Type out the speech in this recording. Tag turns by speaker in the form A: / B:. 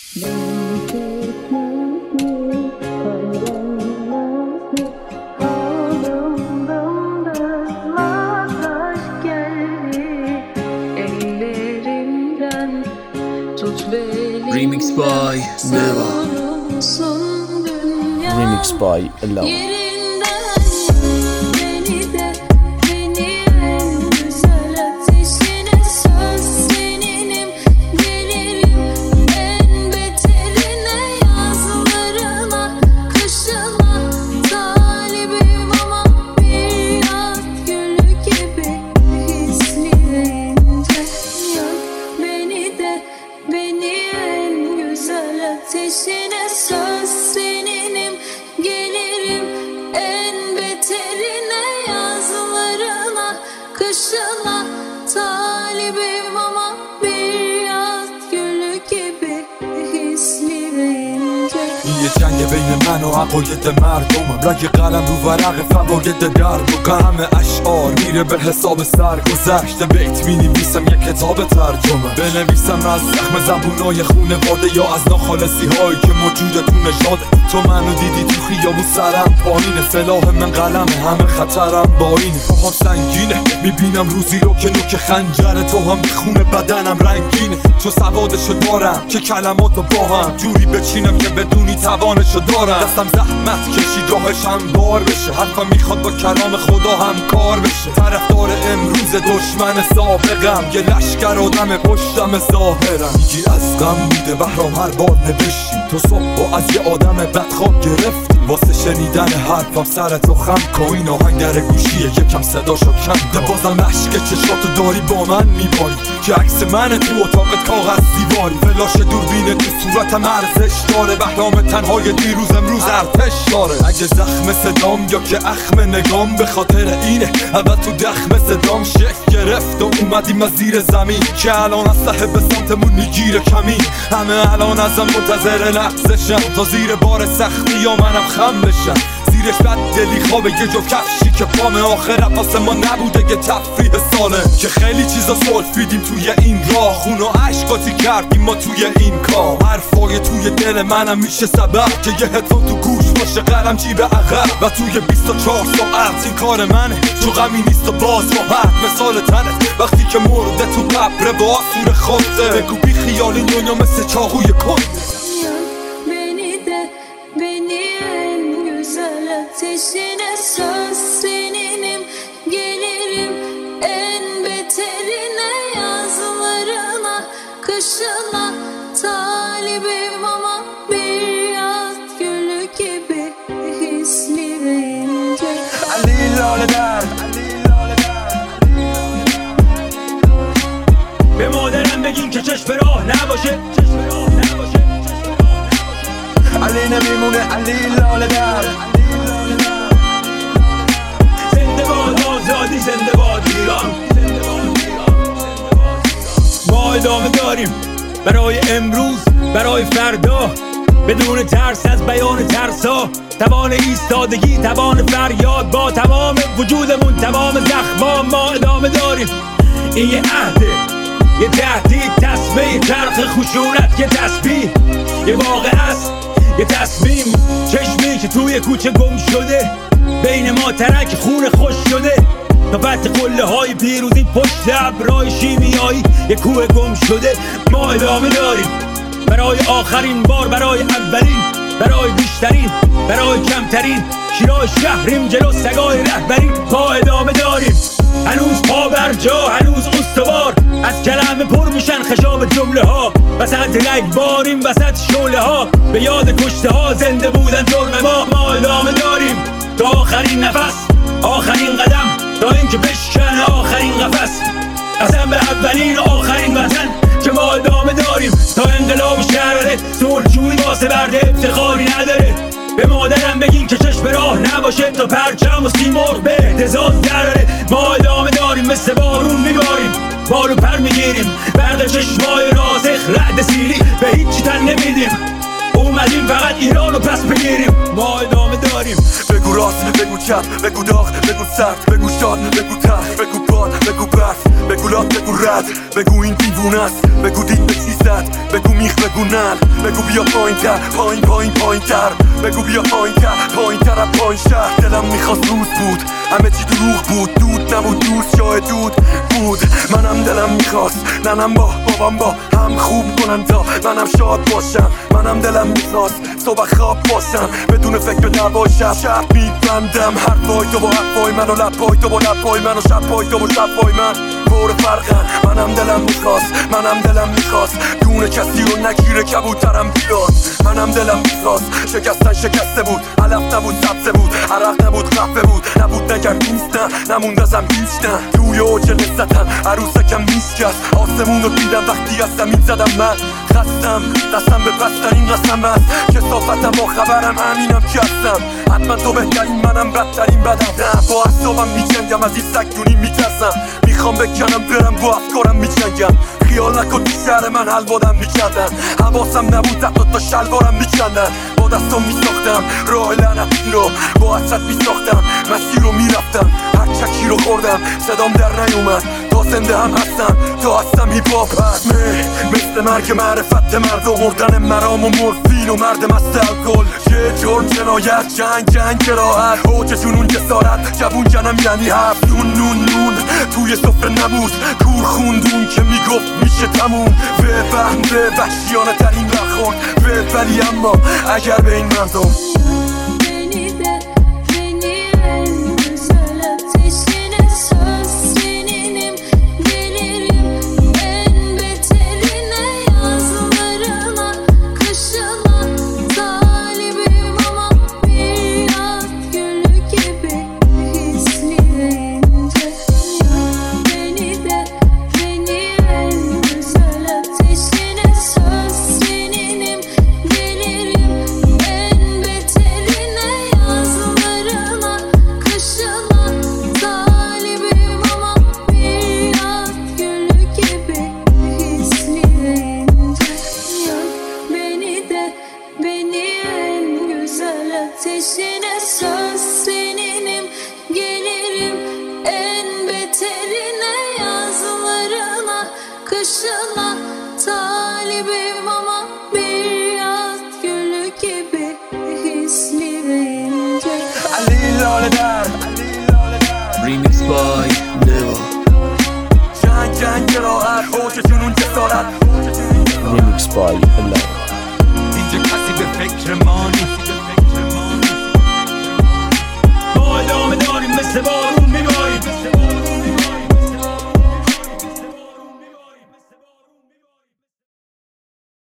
A: Remix by Neva.
B: Remix by Alone.
C: Ateşine söz seninim, gelirim en beterine, yazlarına, kışına talibim ama bir yaz gülü gibi hisli ve ince.
D: یه جنگ بین من و عقاید مردمم، رگ قلم رو ورق فواید درد و غم اشعار میره به حساب سرگذشت. بیت مینویسم یه کتاب ترجمه، بنویسم از زخم زبونای خونواده یا از ناخالصی هایی که موجوده تو نژاده. تو منو دیدی تو خیابون سرم پایینه، سلاح من قلمه، همه خطرم با اینه. پاهم سنگینه، میبینم روزی رو که نوک خنجر تو هم خون بدنم رنگینه. چون سوادشو دارم که کلماتو با هم جوری بچینم که بدونی توانشو دارم. دستم زحمت کشید راهش هموار بشه، حرفم میخواد با کلام خدا هم کار بشه. طرفدار امروز دشمن سابقم، یه لشکر آدم پشتم ظاهرم. میگی از غم بوده بهرام هر بار نوشتی، تو صبح از یه آدم بدخواب گرفتی. واسه شنیدن حرفم سر تو خم کن، این آهنگ در گوشیه یکم صداشو کم کن. بازم عشق چشاتو داری با من میباری که عکس من تو اتاقت کاغذ دیواری. فلاش دوربین تو صورتم ارزش داره، بهرام تنهای دیروز امروز ارتش داره. اگه زخم صدام یا که اخم نگام به خاطر اینه، اول تو دخم صدام شکل گرفت و اومدیم از زیر زمین که الان از صاحب سمتمون میگیره کمین. همه الان ازم منتظر لحظشن تا زیر بار سختی یا منم خم بشن. زیرش بد دلی خوابه یه جو کفشی که پام آخر واسه ما نبوده یه تفریح ساله. که خیلی چیزا سلفیدیم توی این راه، خون و عشقاتی کردیم ما توی این کار. حرفای توی دل منم میشه سبب که یه هدفون تو گوش باشه، قلم جیب عقب و توی 24 ساعت این کار منه. تو غمی نیست و باز راحت مثال تنت وقتی که مرده تو قبره با آسور خاطر. بگو بی خیال این دنیا مثل چاقوی کنده.
C: Ateşine söz seninim, gelirim en beterine, yazlarına, kışına talibim ama bir yaz gülü gibi hisli ve ince.
D: علی لاله در
E: به مادرم بگین که چشم راه نباشه،
D: علی نمیمونه، علی لاله در.
E: زنده باد آزادی، زنده باد ایران. ما ادامه داریم برای امروز، برای فردا، بدون ترس از بیان ترسا. توان ایستادگی، توان فریاد، با تمام وجودمون، تمام زخما ما ادامه داریم. این یه عهده، یه تهدید، تسمه چرخ خشونت، یه تسبیح، یه واقعه است، یه تصمیم. چشمی که توی کوچه گم شده، بین ما ترک خون خوش شده. تا فتح قله های پیروزی پشت ابرهای شیمیایی، یه کوه گم شده. ما ادامه داریم برای آخرین بار، برای اولین، برای بیشترین، برای کمترین. شیراز شهریم، جلو سگای رهبریم. ما ادامه داریم هنوز پا بر جا، هنوز استوار. از کلمه پر میشن خشاب جمله ها، وسط رگ باریم، وسط شعله ها. به یاد کشته ها زنده بودن جرم ما. ما ادامه داریم تا آخرین نفس، آخرین قدم، تا اینکه بشکنه آخرین قفس. قسم به اولین و آخرین وطن که ما ادامه داریم تا انقلاب شهره. صلحجویی واسه برده افتخاری نداره. به مادرم بگین که چشم راه نباشه تا پرچم و سیمرغ به اهتزاز دراره. ما ادامه داریم مثل بارون میباریم، بارو پر میگیریم. برق چشمای راسخ، رعد سیری، به هیچی تن نمیدیم. اومدیم فقط ایرانو پس بگیریم. ما ادامه داریم.
D: بگو راست، بگو چپ، بگو داغ، بگو سرد، بگو شاد، بگو تلخ، بگو باد، بگو برف. بگو لات بگو رد، بگو این دیوونه است، بگو دید به چی زد، بگو میخ بگو نل، بگو بیا پایین تر، پایین تر، بگو بیا پایین تر از پایین شهر. دلم میخواست روز بود، همه چی دروغ بود، دود نبود دوست جای دود بود. منم دلم میخواست ننم با بابام با هم خوب کنن تا منم شاد باشم. منم دلم میخواست صبح خواب باشم بدون فکر به دعوای شب میبندم حرفای تو با حرفای من و لبای تو با لبای من و شبای تو با شبای من پر فرقن. منم دلم میخواست دونه کسی رو نگیره کبوترم بیاد. منم دلم میخواست شکسته بود، علف نبود سبزه بود، عرق نبود قهوه بود، نبود نگرد نیست نه نموند ازم هیچ نه. توی اوج لذتم عروسکم میشکست، آسمون رو دیدم وقتی از زمین زدم. من خستم دستم به پسترین قسم است، کثافتم با خبرم همینم که هستم. حتما تو بهترین منم بدترین بدم، نه با اعصابم میجنگم از این سگدونی میترسم. میخوام بکنم برم با افکارم میجنگم، خیال نکن تو شهر من حلوادم میکردن، حواسم نبود حتی تا شلوارم میکندن. با دستم میساختم راه لعنتی رو، با حسرت میساختم مسیر رو میرفتم، هر چکی رو خوردم صدام در نیومد. تا زنده هم هستم تا هستم هیپ هاپ هست، مثل مرگ معرفت مرد و مردن مرام و مورفین و مرد مست الکل. یه جرم جنایت جنگ جراحت، اوج جنون جسارت جوون جنم یعنی هفت. نون توی سفره نبود، کور خوندون که میگفت میشه تموم. به وحشیانه ترین برخورد ولی اما اگر به این مردم
C: ateşine söz seninim, gelirim en beterine, yazlarına kışına talibim ama bir yaz gülü gibi hisli ve ince.
A: Remix by Neva.
D: جنگ راحت اوج جنون جسارت.
B: Remix by Allah.
E: اینجا کسی به فکر ما نیست، ما ادامه داریم مثل بارون.